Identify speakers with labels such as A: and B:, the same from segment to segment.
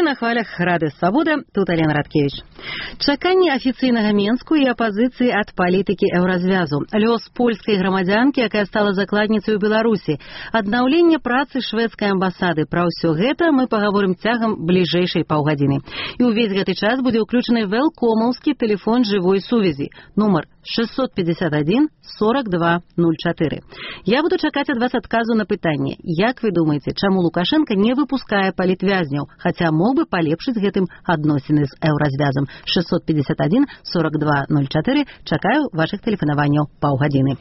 A: на хвалях Рады Свабода, тут Алена Радкевич. Чаканне афіцыйнага Менску і апазіцыі ад палітыкі еўразвязу. Лёс польскай грамадзянкі, якая стала закладніцай у Беларусі. Аднаўленне працы шведскай амбасады. Пра ўсё гэта мы пагаворым цягам бліжэйшай паўгадзіны. І ўвесь гэты час будзе ўключаны вэлкомаўскі тэлефон жывой сувязі. Нумар 651 42 04. Я буду чакаць ад вас адказу на пытанне. Як вы думаеце, чаму Лукашенко не выпускае палітвязняў, хаця мог бы палепшыць гэтым адносіны з еўразвязам? 651 42 04. Чакаю вашых тэлефанаванняў паўгадзіны.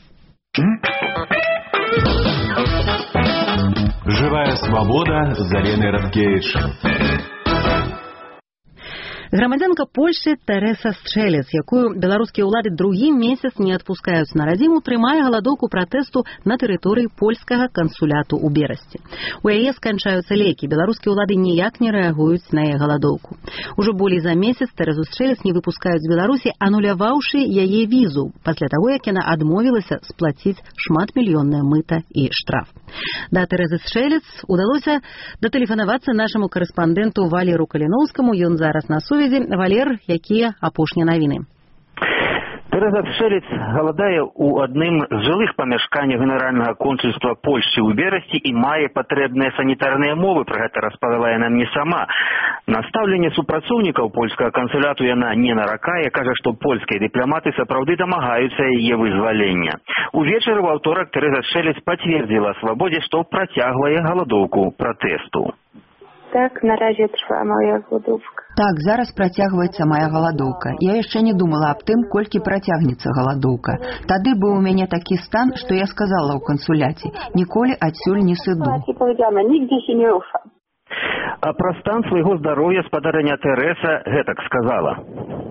B: Живая свобода з Аленой Радкевич.
A: Грамадзянка Польшчы Тэрэса Стрэлец, якую беларускія ўлады другі месяц не адпускаюць на радзіму, трымае галадоўку пратэсту на тэрыторыі польскага кансуляту ў Берасці. У яе сканчаюцца лекі. Беларускія ўлады ніяк не рэагуюць на яе галадоўку. Ужо болей за месяц Тэрэсу Стрэлец не выпускаюць з Беларусі, ануляваўшы яе візу, пасля таго, як яна адмовілася сплаціць шматмільённае мыта і штраф. Да Тэрэсы Стрэлец удалося датэлефанавацца нашаму карэспандэнту Валеру Каліноўскаму. Ён зараз на сувязі. Валер, якія апошнія навіны?
C: Тэрэса Стрэлец галадае ў адным з жылых памяшканняў генеральнага консульства Польшчы ў Берасці і мае патрэбныя санітарныя умовы. Пра гэта распавяла яна мне сама. На стаўленне супрацоўнікаў польскага кансуляту яна не наракае, кажа, што польскія дыпламаты сапраўды дамагаюцца яе вызвалення. Увечары ў аўторак Тэрэса Стрэлец пацвердзіла Свабодзе, што працягвае галадоўку пратэсту.
D: Так, на разе трва моя галадоўка.
E: Так, зараз працягваецца моя галадоўка. Я яшчэ не думала аб тым, колькі працягнецца галадоўка. Тады быў у мяне такі стан, што я сказала ў кансуляце: ніколі адсюль не сыду.
C: А пра стан свайго здароўя спадарыня Тэрэса гэтак сказала.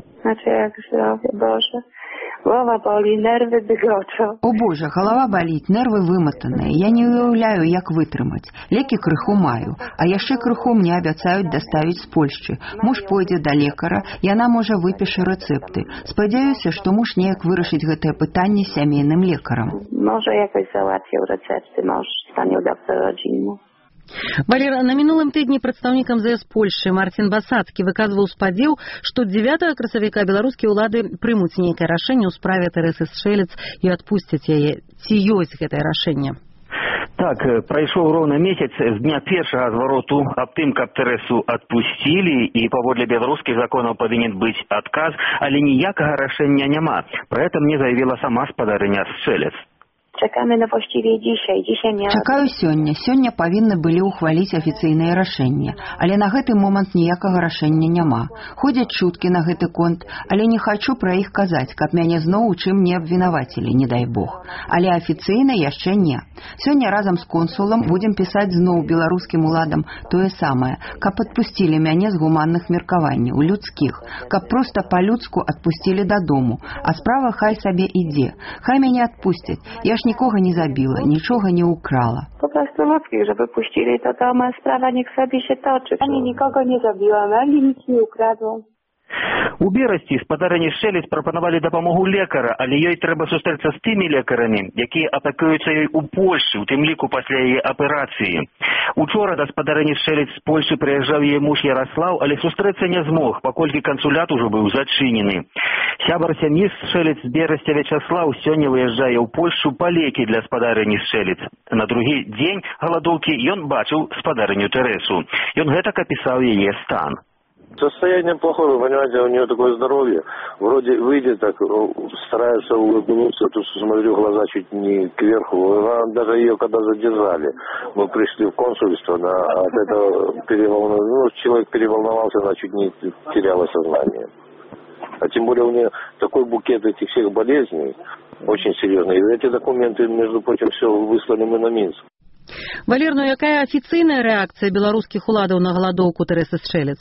D: Як здароўе, Боже. Голова болі, нервы бегочу.
E: О Боже, голова баліць, нервы выматаныя. Я не уяўляю, як вытрымаць. Лекі крыху маю, а яшчэ крыху мне абяцаюць даставіць з Польшчы. Муж пойдзе да лекара, яна можа выпіша рэцэпты. Спадзяюся, што муж неяк вырашыць гэтае пытанне сямейным лекарам.
D: Можа якось залатвіў рэцэпты, муж стане доктора родзінну.
A: Валер, на мінулым тыдні прадстаўнік МЗС Польшчы Марцін Басацкі выказваў спадзеў, што 9 красавіка беларускія ўлады прымуць нейкае рашэнне ў справе Тэрэсы Стрэлец і адпусцяць яе. Ці ёсць гэтае рашэнне?
C: Так, прайшоў роўна месяц з дня першага звароту аб тым, каб Тэрэсу адпусцілі, і паводле беларускіх законаў павінен быць адказ, але ніякага рашэння няма. Пра гэта мне заявіла сама спадарыня Стрэлец.
D: Чакamy na właściwie dzisiaj.
E: Чакаю сёння. Сёння павінны былі ўхваліць афіцыйнае рашэнне, але на гэты момант ніякага рашэння няма. Ходзяць чуткі на гэты конт, але не хачу пра іх казаць, каб мяне зноў у чым не абвінавацілі, не дай Бог. Але афіцыйна яшчэ не. Сёння разам з консулам будзем пісаць зноў беларускім уладам тое самае, каб адпусцілі мяне з гуманных меркаванняў, людскіх, каб проста па-людску адпусцілі дадому, а справа хай сабе ідзе. Хай мяне адпусцяць. Я ж nikogo nie zabiła, niczego nie ukrała.
D: Po prostu ludzkich, żeby puścili, to ta sprawa niech sobie się toczy. Ani nikogo nie zabiłam, ani nic nie ukradłam.
C: У Берасці спадарыні Стрэлец прапанавалі дапамогу лекара, але ёй трэба сустрэцца з тымі лекарамі, якія апякуюцца ёй у Польшчы, у тым ліку пасля яе аперацыі. Учора да спадарыні Стрэлец з Польшчы прыязджаў яе муж Яраслаў, але сустрэцца не змог, паколькі кансулят ужо быў зачынены. Сябар сям'і Стрэлец з Берасця Вячаслаў сёння выязджае ў Польшчу па лекі для спадарыні Стрэлец. На другі дзень галадоўкі ён бачыў спадарыню Тэрэсу. Ён гэтак апісаў яе стан.
F: Состояние плохое, вы понимаете, у нее такое здоровье. Вроде выйдет так, старается улыбнуться, тут смотрю, глаза чуть не кверху. Даже ее когда задержали, мы пришли в консульство, от этого человек переволновался, она чуть не теряла сознание. А тем более у нее такой букет этих всех болезней, очень серьезный. И эти документы, между прочим, все выслали мы на Минск.
A: Валер, ну якая афіцыйная рэакцыя беларускіх уладаў на галадоўку Тэрэсы Стрэлец?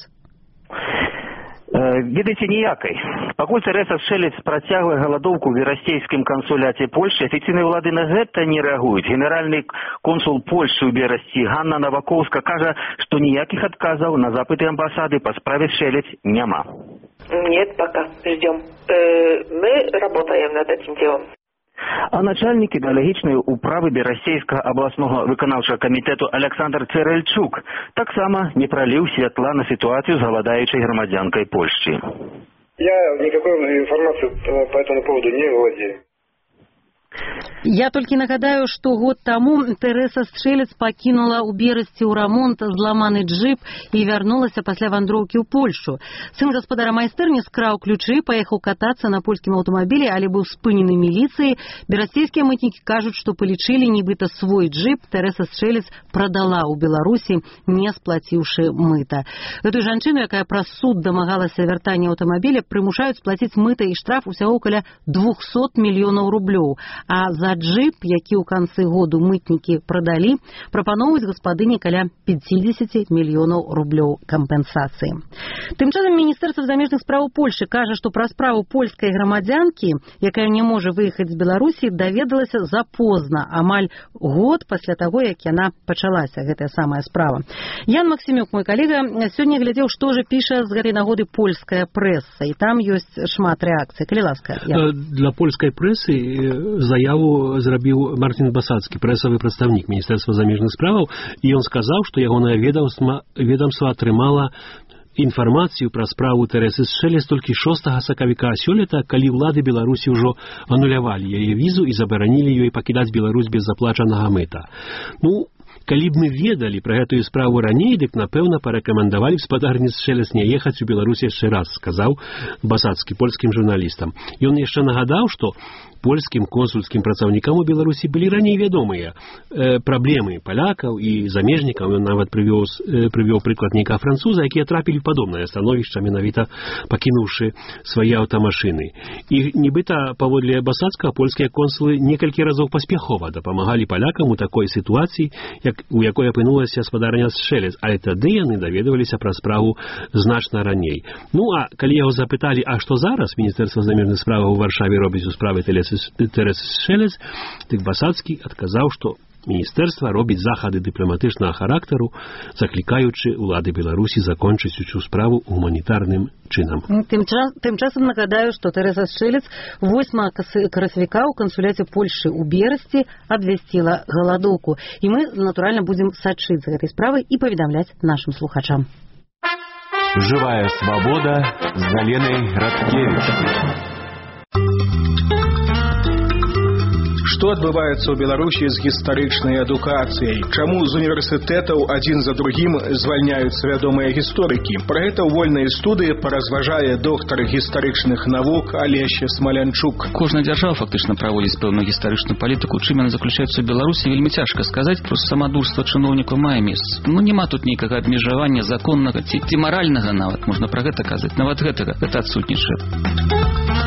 C: Ведаеце, ніякай. Пакуль Тэрэса Стрэлец працягвае галадоўку ў Берасцейскім кансуляце Польшчы, афіцыйныя ўлады на гэта не рэагуюць. Генеральны консул Польшчы ў Берасці Ганна Навакоўска кажа, што ніякіх адказаў на запыты амбасады па справе Стрэлец няма.
G: Нет, пока ждем. Мы работаем над этим делом.
C: А начальник ідэалагічнай управы Берасцейскага абласнога выканаўчага камітэту Александр Церельчук таксама не проліў святла на сітуацыю з галадаючай грамадзянкай Польшчы.
G: Я никакой информации по этому поводу не владею.
A: Я толькі нагадаю, што год таму Тэрэса Сшэлец пакінула ў Берасці ў рамонт зламаны джып і вярнулася пасля вандроўкі ў Польшу. Сын гаспадара майстэрні скраў ключы, паехаў катацца на польскім аўтамабілі, але быў спынены міліцыяй. Берасцейскія мытнікі кажуць, што палічылі, нібыта свой джып Тэрэса Сшэлец прадала ў Беларусі, не сплаціўшы мыта. Гэтую жанчыну, якая праз суд дамагалася вяртання аўтамабіля, прымушаюць сплаціць мыта і штраф усяго каля 200 мільёнаў рублёў. А за джип, які ў канцы году мытнікі прадалі, прапаноўваюць гаспадыні каля 50 мільёнаў рублёў кампенсацыі. Тым часам Міністэрства замежных спраў Польшы кажа, што пра справу польскай грамадзянкі, якая не можа выехаць з Беларусі, даведалася запозна, амаль год пасля таго, як яна пачалася, гэтая самая справа. Ян Максімюк, мой калега, сёння глядзеў, што ж піша з гэтай нагоды польская прэса, і там ёсць шмат рэакцый. Калі ласка.
H: Для польскай прэсы заяву зрабіў Мартин Басацкі, прэсавы прадстаўнік Міністэрства замежных справаў, і ён сказаў, што ягонае ведомства атрымала інфармацыю пра справу Тэрэсы Сшэлец толькі 6 сакавіка сёлета, калі ўлады Беларусі ўжо анулявалі яе візу і забаранілі ёй пакідаць Беларусь без заплачанага мыта. Калі б мы ведалі пра гэтую справу раней, дык, напэўна, парэкамандавалі б спадарні Сшэлец не ехаць у Беларусь яшчэ раз, сказаў Басацкі польскім журналістам. Ён яшчэ нагадаў, што польскім консульскім працаўнікам у Беларусі былі раней вядомыя праблемы палякаў і замежнікаў. Ён нават прывёў прыклад нейкага француза, якія трапілі ў падобнае становішча, менавіта пакінуўшы свае аўтамашыны. І нібыта, паводле Басацкага, польскія консулы некалькі разоў паспяхова дапамагалі палякам у такой сітуацыі, у якой апынулася спадарня Сшэлец, але тады яны даведваліся пра справу значна раней. А калі яго запыталі, а што зараз Міністэрства замежных справаў у Варшаве робіць у справе Тэрэсы Сшэлец, дык Басацкі адказаў, што Міністэрства робіць захады дыпламатычнага характару, заклікаючы ўлады Беларусі закончыць усю справу гуманітарным чынам.
A: Тым часам нагадаю, што Тэрэса Сшэлец 8 красавіка ў кансуляце Польшы ў Берасці абвясціла галадоўку. І мы, натуральна, будзем сачыць за гэтай справай і паведамляць нашым слухачам.
B: Живая свобода з Галенай Радкевіч.
I: Што адбываецца ў Беларусі з гістарычнай адукацыяй? Чаму з універсітэтаў адзін за другім звальняюцца вядомыя гісторыкі? Пра гэта ў вольнай студыі паразважае доктар гістарычных навук Алеся Смалянчук.
J: Кожная дзяржава фактычна праводзіць пэўную гістарычную палітыку. Чым яна заключаецца ў Беларусі, вельмі цяжка сказаць, проста самадурства чыноўнікаў мае месца. Няма тут нейкага абмежавання законнага ці маральнага нават, можна пра гэта казаць. Нават гэта адсутнічае.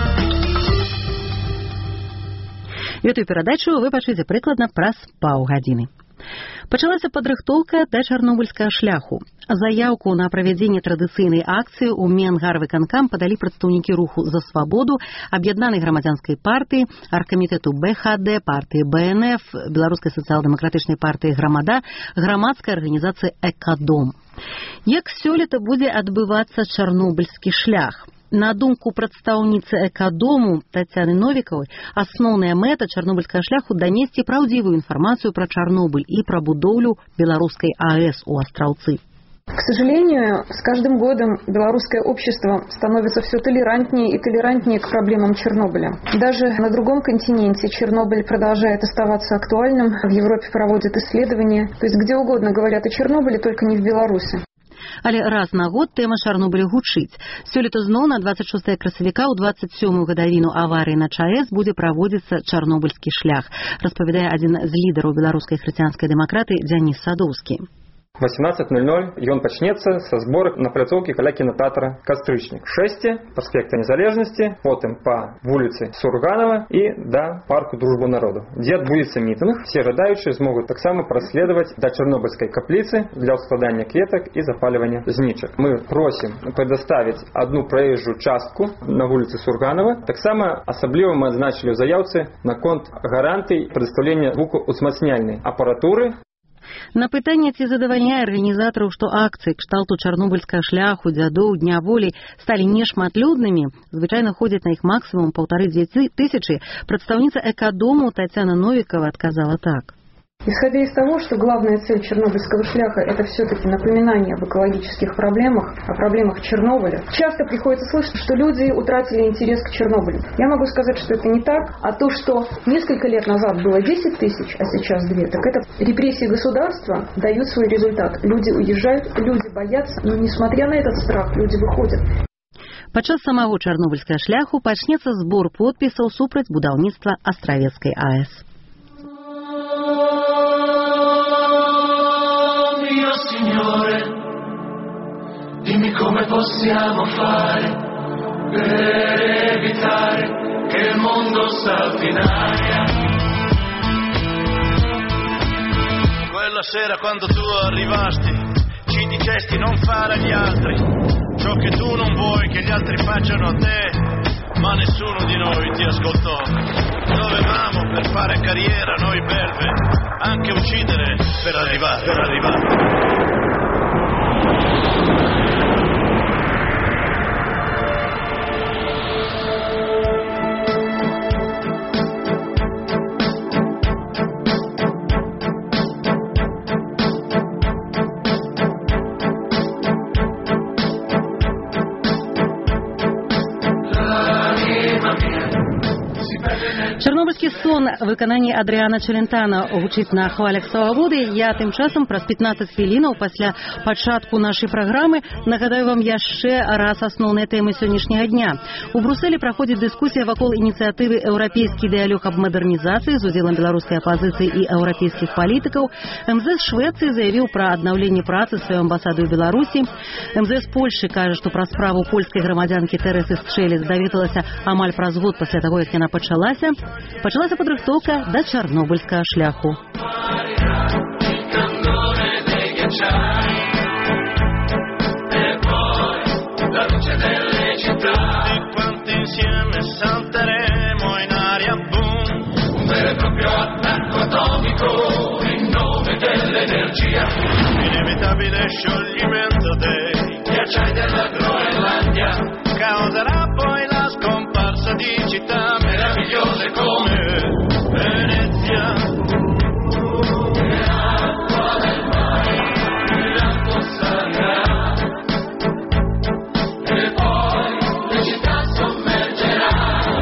A: Гэтую перадачу вы пачуеце прыкладна праз паўгадзіны. Пачалася падрыхтоўка да чарнобыльскага шляху. Заяўку на правядзенне традыцыйнай акцыі ў Менгарвыканкам падалі прадстаўнікі руху «За свабоду», аб'яднанай грамадзянскай партыі, аргкамітэту БХД, партыі БНФ, Беларускай сацыял-дэмакратычнай партыі «Грамада», грамадскай арганізацыі «Экадом». Як сёлета будзе адбывацца чарнобыльскі шлях? На думку прадстаўніцы Экадому Тацяны Новікавай, асноўная мэта чарнобыльскага шляху данесці праўдзівую информацию про Чернобыль и про будоўлю белорусской АЭС у Астраўцы.
K: К сожалению, с каждым годом белорусское общество становится все толерантнее и толерантнее к проблемам Чернобыля. Даже на другом континенте Чернобыль продолжает оставаться актуальным. В Европе проводят исследования. То есть где угодно говорят о Чернобыле, только не в Беларуси.
A: Але раз на год тэма Чарнобыля гучыць. Сёлета зноў на 26 красавіка ў 27-ю гадавіну аварыі на ЧАЭС будзе праводзіцца чарнобыльскі шлях, распавядае адзін з лідараў беларускай хрысціянскай дэмакраты Дзяніс Садоўскі.
L: 18:00 ён пачнецца са зборак на пляцоўкі каля кінатэатра «Кастрычнік». 6 праспекта Незалежнасці, потым па вуліцы Сурганова і да парку Дружбы народу, дзе адбудзецца мітынг. Все жадаючыя змогуць таксама праследаваць да чарнобыльскай капліцы для складання кветак і запальвання знічак. Мы просім прадоставіць одну праезжую частку на вуліцы Сурганова. Таксама асабліва мы адзначылі ў заяўцы наконт гарантый прадастаўлення гукаўцмацняльнай апаратуры.
A: На пытанне, ці задавальняе арганізатараў, што акцыі кшталту чарнобыльскага шляху, дзядоў, дня волі сталі нешматлюднымі, звычайна ходзяць на іх максімум 1500, прадстаўніца Экадому Татьяна Новикова отказала так.
K: Исходя из того, что главная цель Чернобыльского шляха – это все-таки напоминание об экологических проблемах, о проблемах Чернобыля, часто приходится слышать, что люди утратили интерес к Чернобылю. Я могу сказать, что это не так, а то, что несколько лет назад было 10 тысяч, а сейчас 2, так это репрессии государства дают свой результат. Люди уезжают, люди боятся, но несмотря на этот страх, люди выходят.
A: Падчас самого чарнобыльскага шляху пачнецца збор подпісаў супраць будаўніцтва Астравецкай АЭС.
M: Dimmi come possiamo fare per evitare che il mondo salti in aria. Quella sera quando tu arrivasti ci dicesti non fare agli altri ciò che tu non vuoi che gli altri facciano a te, ma nessuno di noi ti ascoltò. Dovevamo per fare carriera noi belve anche uccidere per arrivare.
A: Чарнобыльскі сон выкананні Адрыана Челентана гучыць на хвалях свабоды. Я тым часам праз 15 хвілінаў пасля пачатку нашай праграмы нагадаю вам яшчэ раз асноўныя тэмы сённяшняга дня. У Брусэлі праходзіць дыскусія вакол ініцыятывы «Еўрапейскі дыялог аб мадэрнізацыі» з удзелам беларускай апазіцыі і еўрапейскіх палітыкаў. МЗС Швецыі заявіў пра аднаўленне працы сваёй амбасады ў Беларусі. МЗС Польшы кажа, што пра справу польскай грамадзянкі Тэрэсы Счэлес даведалася амаль праз год пасля таго, як яна пачалася падрыхтоўка да чарнобыльскага шляху.
M: Inevitabile scioglimento dei ghiacciai della Groenlandia causerà poi la scomparsa di città meravigliose come Venezia. L'acqua del mare, l'acqua salirà e poi le città sommergerà.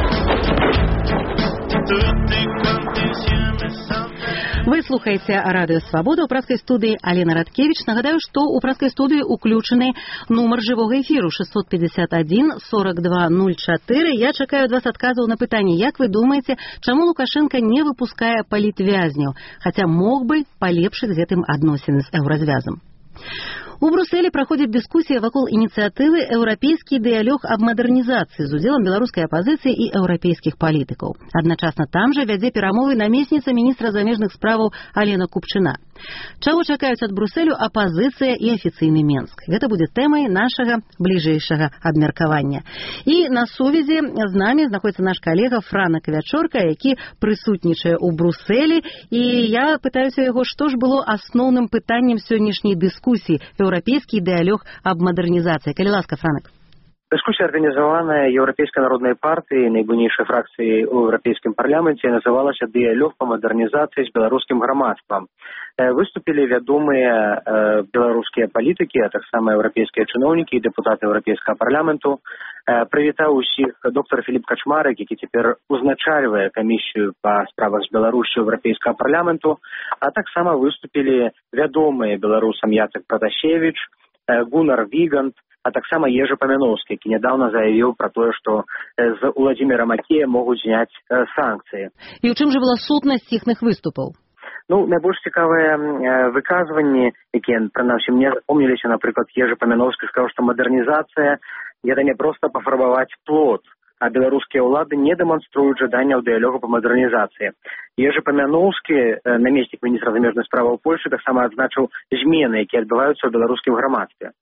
M: Tutti quanti insieme
A: Вы слухаеце радыё «Свабода», у празкай студыі Алена Радкевіч. Нагадаю, што у празкай студыі уключаны нумар жывога эфіру 651 42 04. Я чакаю ад вас адказаў на пытанне, як вы думаеце, чаму Лукашенко не выпускае палітвязняў, хаця мог бы палепшыць гэтым адносіны з еўразвязам. У Брусэлі праходзіць дыскусія вакол ініцыятывы «Еўрапейскі дыялог аб мадэрнізацыі» з удзелам беларускай апазіцыі і еўрапейскіх палітыкаў. Адначасна там жа вядзе перамовы намесніца міністра замежных справаў Алена Купчына. Чаго чакаюць ад Брусэлю апазіцыя і афіцыйны Менск? Гэта будзе тэмай нашага бліжэйшага абмеркавання. І на сувязі з намі знаходзіцца наш калега Франак Вячорка, які прысутнічае ў Брусэлі. І я пытаюся яго, што ж было асноўным пытаннем сённяшняй дыскусіі «Еўрапейскі дыялог аб мадэрнізацыі». Калі ласка, Франак.
N: Дискуссия, организованная Европейской народной партией, наибольшей фракцией в Европейском парламенте, называлась «Диалог по модернизации с белорусским громадством». Выступили ведомые белорусские политики, а так само европейские чиновники и депутаты Европейского парламенту. Привітаў усіх доктор Філіп Качмарык, які цяпер узначальвае камісію па справах з Беларусью Европейского парламенту, а таксама выступілі вядомыя беларусам Яцек Пратасевіч, Гунар Вігант, а таксама Ежы Памяноўскі, які нядаўна заявіў пра тое, што з Уладзіміра Макея могуць зняць санкцыі.
A: І ў чым жа была сутнасць іхных выступаў?
N: Найбольш цікавыя выказванні, якія, прынамсі, мне запомніліся, напрыклад, Ежы Памяноўскі сказаў, што мадэрнізацыя гэта не проста пафарбаваць плот, а беларускія ўлады не дэманструюць жадання ў дыялогу па мадэрнізацыі. Ежы Памяноўскі, намеснік міністра замежных справаў Польшы, таксама адзначыў змены, якія адбываюцца ў беларускім грамадстве.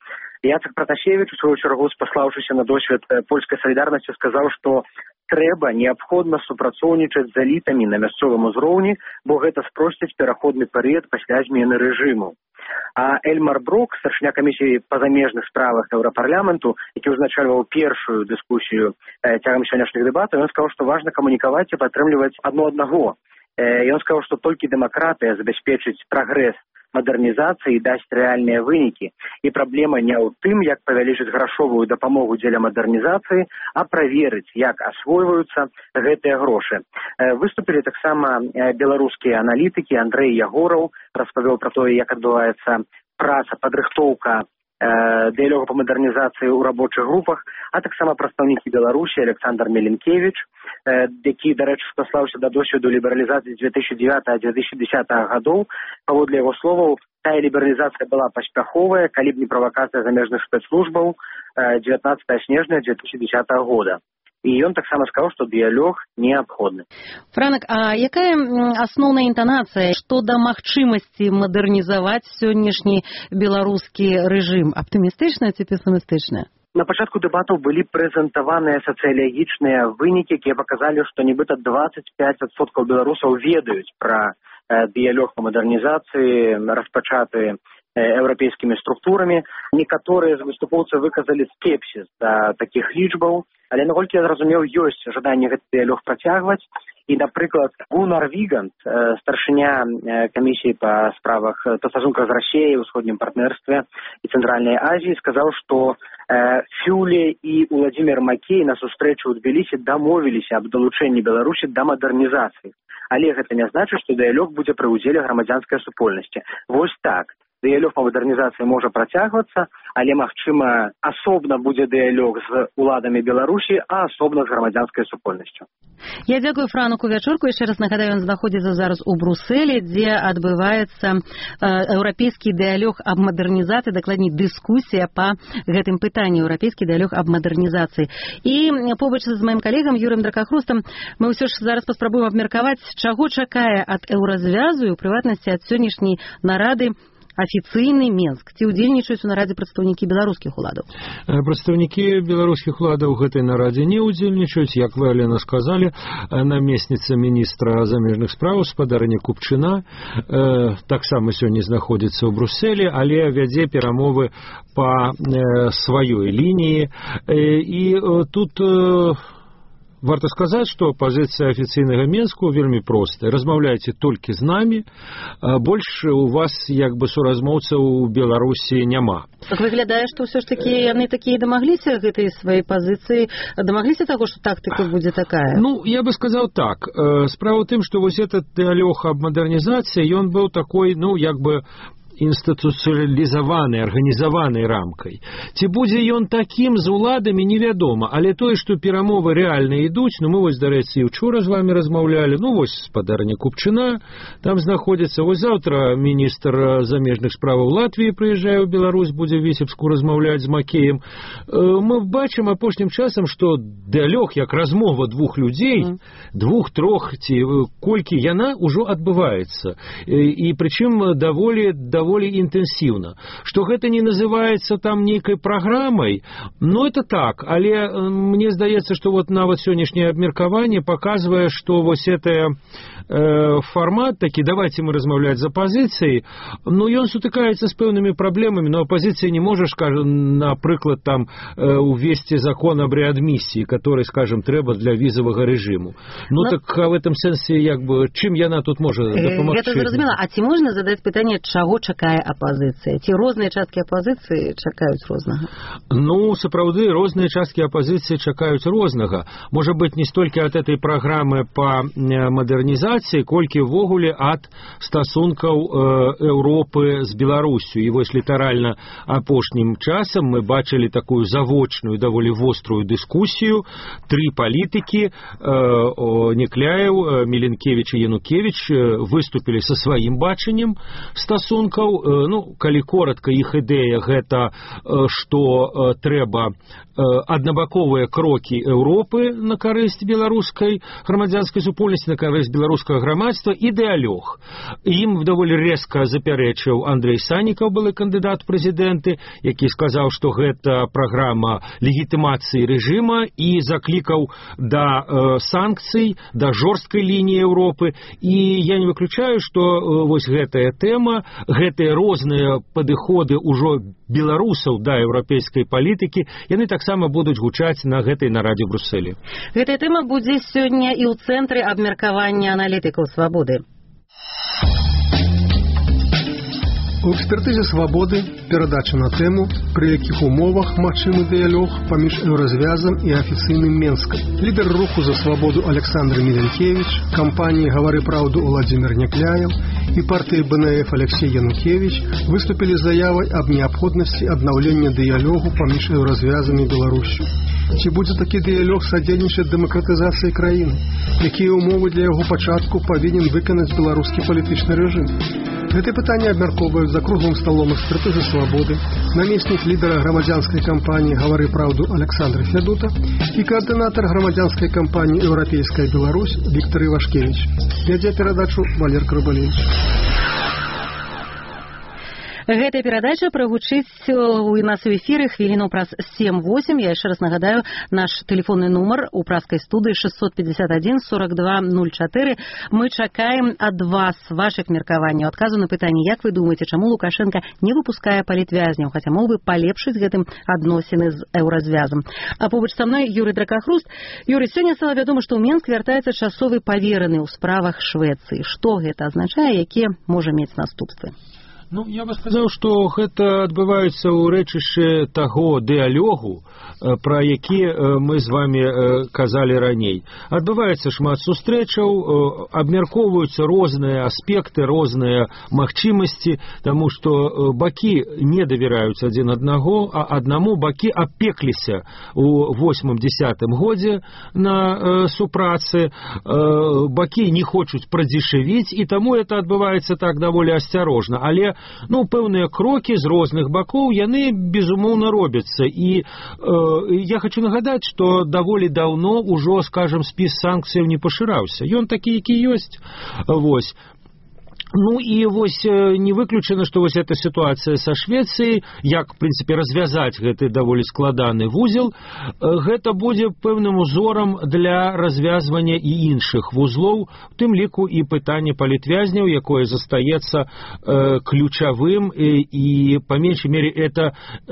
N: Яцек Пратасевич, у свою чергу, спаслаўшыся на досвед польскай салідарнасці, сказаў, што трэба неабходна супрацоўнічаць з элітамі на мясцовым узроўні, бо гэта спросціць пераходны перыяд пасля змены рэжыму. А Эльмар Брок, старшыня камісіі па замежных справах Еўрапарламенту, які ўзначальваў першую дыскусію цягам сённяшніх дэбатаў, ён сказаў, што важна камунікаваць і падтрымліваць адно аднаго. Ён сказаў, што толькі дэмакратыя забяспечыць прагрэс мадэрнізацыі і дасць рэальныя вынікі. І праблема не ў тым, як павялічыць грашовую дапамогу дзеля мадэрнізацыі, а праверыць, як асвойваюцца гэтыя грошы. Выступілі таксама беларускія аналітыкі. Андрэй Ягораў распавёў пра тое, як адбываецца праца, падрыхтоўка дыялогу па мадэрнізацыі ў рабочых групах, а таксама прадстаўнікі Беларусі Александр Меленкевич, які, дарэчы, спаслаўся да досведу лібералізацыі 2009-2010 гадоў. Паводле яго словаў, тая лібералізацыя была паспяховая, калі б не правакацыя замежных спецслужбаў 19 снежня 2010 года. І ён таксама сказаў, што дыялог неабходны.
A: Франак, а якая асноўная інтанацыя што да магчымасці мадэрнізаваць сённяшні беларускі рэжым? Аптымістычная ці песімістычная?
N: На пачатку дэбатаў былі прэзентаваныя сацыялагічныя вынікі, якія паказалі, што нібыта 25% беларусаў ведаюць пра дыялог па мадэрнізацыі, распачаты еўрапейскімі структурамі. Некаторыя з выступоўцаў выказалі скепсіс да такіх лічбаў, але, наколькі я зразумеў, ёсць жаданне гэты дыялог працягваць. І, напрыклад, Гунар Вігант, старшыня камісіі па справах па стасунках з Расіяй, усходнім партнерстве і Цэнтральнай Азіі, сказаў, што Фюле і Уладзімір Макей на сустрэчу ў Тбілісі дамовіліся аб далучэнні Беларусі да мадэрнізацыі. Але гэта не значыць, што дыялог будзе пры ўдзеле грамадзянскай супольнасці. Вось так. Дыялог па мадэрнізацыі можа працягвацца, але, магчыма, асобна будзе дыялог з уладамі Беларусі, а асобна з грамадзянскай супольнасцю.
A: Я дзякую Франуку Вячорку. Яшчэ раз нагадаю, ён знаходзіцца зараз у Брусэлі, дзе адбываецца еўрапейскі дыялог аб мадэрнізацыі, дакладней дыскусія па гэтым пытанні, еўрапейскі дыялог аб мадэрнізацыі. І побач з маім калегам Юрыем Дракахрустам мы ўсё ж зараз паспрабуем абмеркаваць, чаго чакае ад еўразвязу, у прыватнасці ад сённяшняй нарады афіцыйны Менск. Ці ўдзельнічаюць у нарадзе прадстаўнікі беларускіх уладаў?
O: Прадстаўнікі беларускіх уладаў у гэтай нарадзе не ўдзельнічаюць. Як вы, Алена, сказалі, намесніца міністра замежных спраў спадарня Купчына таксама сёння знаходзіцца ў Брусэлі, але вядзе перамовы па сваёй лініі. І тут варта сказаць, што пазіцыя афіцыйнага Менску вельмі простая. Размаўляйце толькі з намі, больш у вас як бы суразмоўцаў у Беларусі няма.
A: Так выглядае, што ўсё ж такі яны такія дамагліся гэтай сваёй пазіцыі, дамагліся таго, што тактыка будзе такая?
O: Ну, я бы сказаў так. Справа ў тым, што вось этот дыялог аб мадэрнізацыі, ён быў такой, ну, як бы інстытуцыялізаванай, арганізаванай рамкай. Ці будзе ён такім з уладамі, невядома, але тое, што перамовы рэальна ідуць, ну мы вось, дарэчы, і ўчора з вами размаўлялі, ну вось спадарня Купчына там знаходзіцца, вось заўтра міністр замежных справаў Латвіі прыязджае ў Беларусь, будзе ў Віцебску размаўляць з Макеем. Мы бачым апошнім часам, што дыялог, як размова двух людзей, двух, трох, ці колькі яна ўжо адбываецца. І прычым даволі інтэнсіўна. Што гэта не называецца там нейкай праграмай, ну это так, але мне здаецца, што вот нават сённяшняе абмеркаванне паказвае, што вось это фармат такі, давайте мы размаўляць з апазіцыяй, ну ён сутыкаецца з пэўнымі праблемамі, но апазіцыя не можа, скажем, напрыклад, там увесці закон об реадмісіі, который, скажем, трэба для візавага рэжыму. Ну так в этом сэнсе, як бы, чым яна тут можа дапамагчы?
A: Гэта зразумела. А ці можна задаць пытанне, чаго чакае апазіцыя? Ці розныя часткі апазіцыі чакаюць рознага?
O: Ну, сапраўды, розныя часткі апазіцыі чакаюць рознага. Можа быць, не столькі ад этой праграмы па мадэрнізацыі, колькі ввогуле ад стасункаў Еўропы з Беларусю. І вось літаральна апошнім часам мы бачылі такую завочную, даволі вострую дыскусію. Тры палітыкі, Некляев, Меленкевич і Янукевич, выступілі са сваім бачаннем стасункаў. бакоўнікаў. Ну, калі коротка, іх ідэя гэта, што трэба аднабаковыя крокі Еўропы на карысць беларускай грамадзянскай супольнасці, на карысць беларускага грамадства і дыялог. Ім даволі рэзка запярэчыў Андрэй Санікаў, былы кандыдат у прэзідэнты, які сказаў, што гэта праграма легітымацыі рэжыма і заклікаў да санкцый, да жорсткай лініі Еўропы. І я не выключаю, што вось гэтая тэма, гэтыя розныя падыходы ўжо беларусаў да еўрапейскай палітыкі, яны таксама будуць гучаць на гэтай нарадзе ў Брусэлі.
A: Гэтая тэма будзе сёння і ў цэнтры абмеркавання аналітыкаў «Свабоды».
P: У экспертызе «Свабоды» перадача на тэму, пры якіх умовах магчымы дыялог паміж еўразвязам і афіцыйным Менскам. Лідар руху за свабоду Александр Миленкевич, кампаніі «Гавары праўду» Владимир Някляев і партыі БНФ Алексей Янукевич выступілі з заявай аб неабходнасці аднаўлення дыялогу паміж еўразвязам і Беларусью. Ці будзе такі дыялог садзейнічаць дэмакратызацыі краіны? Якія умовы для яго пачатку павінен выканаць беларускі палітычны рэжым? Гэтые пытанні абмяркоўваюць за круглым столом экспертызы «Свабоды» намеснік лідара грамадзянскай кампаніі «Гавары праўду» Александр Федута і координатор грамадзянскай кампаніі «Еўрапейская Беларусь» Віктор Івашкевич. Вядзе перадачу Валер Крыбалевич.
A: Гэтая перадача прагучыць у нас у эфіры хвіліну праз 7-8. Я яшчэ раз нагадаю, наш тэлефонны нумар у праскай студыі 651-42-04. Мы чакаем ад вас вашых меркаванняў, адказу на пытанне, як вы думаеце, чаму Лукашенко не выпускае палітвязняў, хаця мог бы палепшыць гэтым адносіны з еўразвязам. А побач са мной Юрый Дракахруст. Юрый, сёння стала вядома, што ў Менск вяртаецца часовы павераны ў справах Швецыі. Што гэта азначае, якія можа мець наступствы?
O: Ну, я бы сказаў, што гэта адбываецца ў рэчышчы таго дыялогу, пра які мы з вами казалі раней. Адбываецца шмат сустрэчаў, абмяркоўваюцца розныя аспекты, розныя магчымасці, таму што бакі не давяраюць адзін аднаму, бакі апекліся ў 8-10 годзе на супрацы, бакі не хочуць прадзешавіць, і таму это адбываецца так даволі асцярожна. Але пэўныя крокі з розных бакоў, яны, безумоўна, робяцца. І я хочу нагадаць, што даволі даўно ўжо, скажем, спіс санкцыяў не пашыраўся. Ён такі, які ёсць. Вось. Ну і вось не выключана, што вось эта сітуацыя са Швецыяй, як, в прынцыпе, развязаць гэты даволі складаны вузел, гэта будзе пэўным узорам для развязвання і іншых вузлоў, у тым ліку і пытанне палітвязняў, якое застаецца ключавым, і па меншай мере это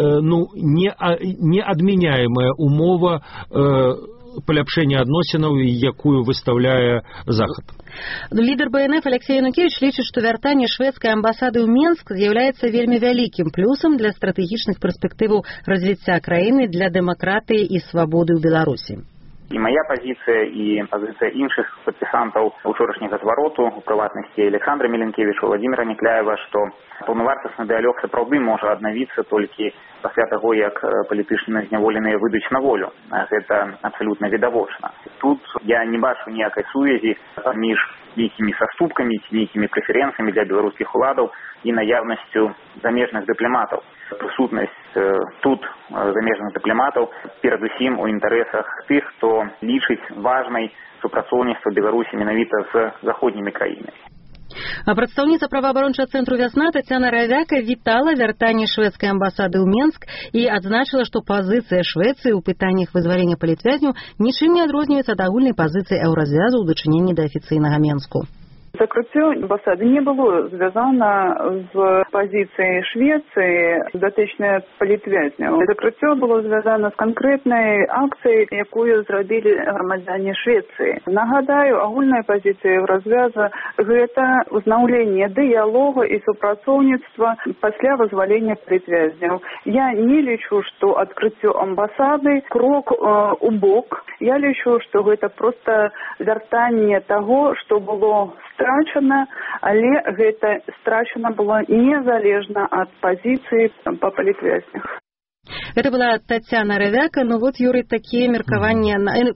O: неадмяняемая умова паляпшэння адносінаў, якую выставляе Захад.
A: Лідар БНФ Алексей Янукевич лічыць, што вяртанне шведскай амбасады ў Менск з'яўляецца вельмі вялікім плюсам для стратэгічных перспектываў развіцця краіны, для дэмакратыі і свабоды ў Беларусі.
Q: І моя пазіцыя, і пазіцыя іншых падпісантаў учорашняга звароту, у прыватнасці Александра Миленкевича, Владимира Някляева, што паўнавартасны дыялог сапраўды можа аднавіцца толькі пасля таго, як палітычна зняволеныя выйдуць на волю. Гэта абсалютна відавочна. Тут я не бачу ніякай сувязі паміж нейкімі саступкамі, нейкімі прэферэнцыямі для беларускіх уладаў і наяўнасцю замежных дыпламатаў. Прысутнасць тут замежных дыпламатаў перадусім у інтарэсах тых, хто лічыць важнай супрацоўніцтва Беларусі менавіта з заходнімі краінамі.
A: А прадстаўніца праваабарончага цэнтру «Вясна» Тацяна Равяка вітала вяртанне шведскай амбасады ў Менск і адзначыла, што пазіцыя Швецыі ў пытаннях вызвалення палітвязняў нічым не адрозніваецца ад агульнай пазіцыі еўразвязу ў дачыненні да афіцыйнага Менску.
R: Закрыццё амбасады не было звязана з пазіцыяй Швецыі датычнай палітвязняў. Закрыццё было звязана з канкрэтнай акцыяй, якую зрабілі грамадзяне Швецыі. Нагадаю, агульная пазіцыя еўразвяза – гэта узнаўленне дыялога і супрацоўніцтва пасля вызвалення палітвязняў. Я не лічу, што адкрыццё амбасады крок у бок. Я лічу, што гэта проста вяртанне таго, што было страчана, але гэта страчана было незалежна ад пазіцыі па палітвязнях.
A: Это была Тацяна Равяка. Ну вот, Юрий, такие меркаванні.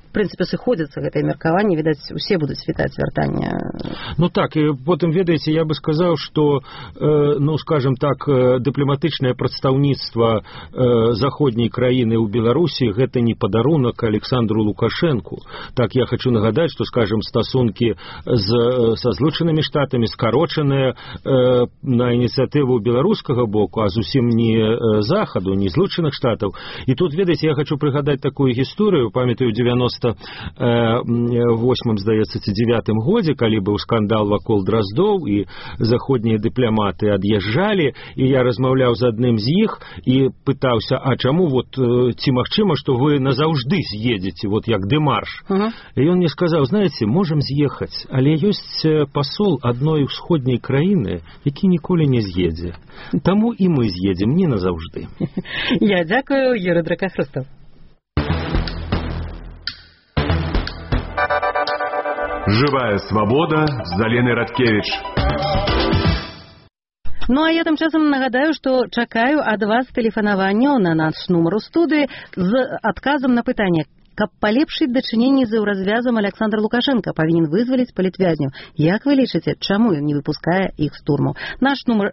A: в прынцыпе сыходзяцца гэтае меркаванне, відаць, усе будуць вітаць вяртанне.
O: Ну так, і потым, ведаеце, я бы сказаў, што, ну, скажем так, дыпламатычнае прадстаўніцтва заходняй краіны ў Беларусі гэта не падарунак Александру Лукашэнку. Так, я хочу нагадаць, што, скажем, стасункі са Злучанымі Штатамі скарочаныя на ініцыятыву беларускага боку, а зусім не захаду, не Злучаных Штатаў. І тут, ведаеце, я хочу прыгадаць такую гісторыю, памятаю, 98-м, здаецца, ці 9-м годзе, калі быў скандал вакол Драздоў, і заходнія дыпламаты ад'язджалі, і я размаўляў з адным з іх і пытаўся, а чаму вот ці магчыма, што вы назаўжды з'едзеце, вот як дэмарш. І ён мне сказаў, знаеце, можам з'ехаць, але ёсць пасол адной усходняй краіны, які ніколі не з'едзе. Таму і мы з'едзем не назаўжды.
A: Я дзякую, Юрий Дракахрыстов.
B: Живая свобода з Аленай Радкевіч.
A: Ну, а я тым часам нагадаю, што чакаю ад вас тэлефанаванняў на наш нумар у студыі з адказам на пытанне. Каб палепшыць дачыненні з еўразвязам, Александр Лукашенко павінен вызваліць палітвязняў. Як вы лічыце, чаму ён не выпускае іх з турмаў? Наш нумар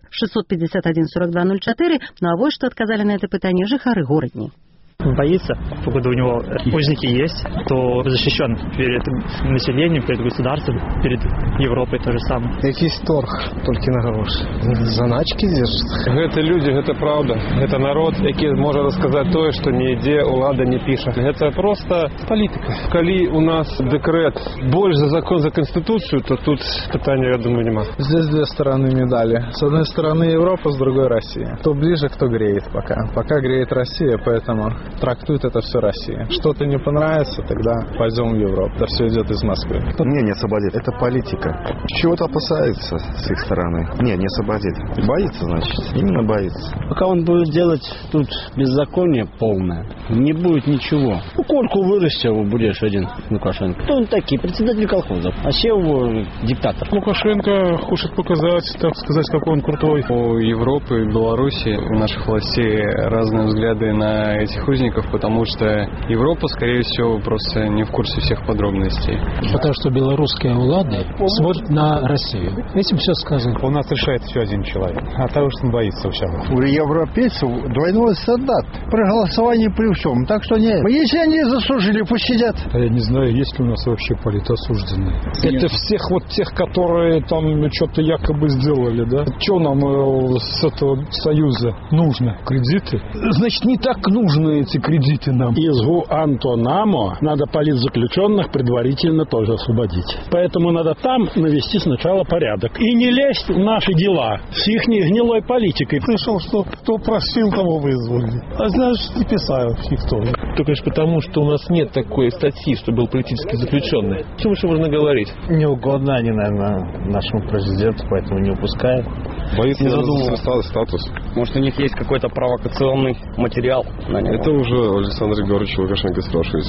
A: 651-42-04. Ну, а вот что отказали на это пытанне жыхары горадні.
S: Боится, покуда у него узники есть, то защищен перед населением, перед государством, перед Европой то же самое.
T: Якийсь торг, только на грош. Заначки держат.
L: Это люди, это правда. Это народ, який може розказати те, що ніде влада не пише. Это просто політика. Коли у нас декрет больше за закон, за конституцию, то тут питания, я думаю, нема.
T: Здесь две стороны медали. С одной стороны Европа, с другой Россия. Кто ближе, кто греет пока. Пока греет Россия, поэтому трактует это все Россия. Что-то не понравится, тогда пойдем в Европу. Это все идет из Москвы.
U: Не освободит. Это политика. Чего-то опасается с их стороны. Не освободит. Боится, значит. Именно боится.
V: Пока он будет делать тут беззаконие полное, не будет ничего. Кольку вырастил, будешь один Лукашенко. Кто он такие? Председатель колхозов. А все его диктатор.
L: Лукашенко хочет показать, так сказать, какой он крутой.
W: У Европы и Беларуси у наших властей разные взгляды на этих узников, потому что Европа, скорее всего, просто не в курсе всех подробностей.
X: Потому что белорусские влады смотрят на Россию. Этим все сказано.
L: У нас решает еще один человек. А того, что он боится всего.
Y: У европейцев двойной стандарт. При голосовании при всем. Так что нет. Если они заслужили, пусть сидят.
X: Я не знаю, есть ли у нас вообще политосужденные. Это всех вот тех, которые там что-то якобы сделали, да? Что нам с этого союза нужно? Кредиты? Значит, не так нужны эти кредиты нам. Из Гуантанамо надо политзаключенных предварительно тоже освободить. Поэтому надо там навести сначала порядок. И не лезть в наши дела с их гнилой политикой.
T: Слышал, что кто просил, того вызвали. А значит, не писают никто.
Z: Только лишь потому, что у нас нет такой статьи, что был политически заключенный. Чем еще можно говорить?
S: Не угодно они, наверное, нашему президенту, поэтому не упускают.
W: Боится, не задумывался статус.
V: Может, у них есть какой-то провокационный материал на него.
W: Это уже Александр Георгиевич Лукашенко спрашивает.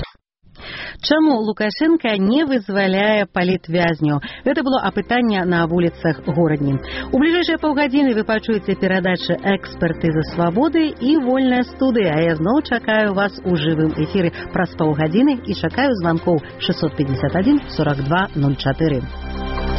A: Чаму Лукашенко не вызваляе палітвязняў? Гэта было апытанне на вуліцах горадні. У бліжэйшыя паўгадзіны вы пачуеце перадачы «Экспертызы свабоды» і «Вольная студыя». А я зноў чакаю вас у жывым эфіры праз паўгадзіны і чакаю званкоў 651 42 04.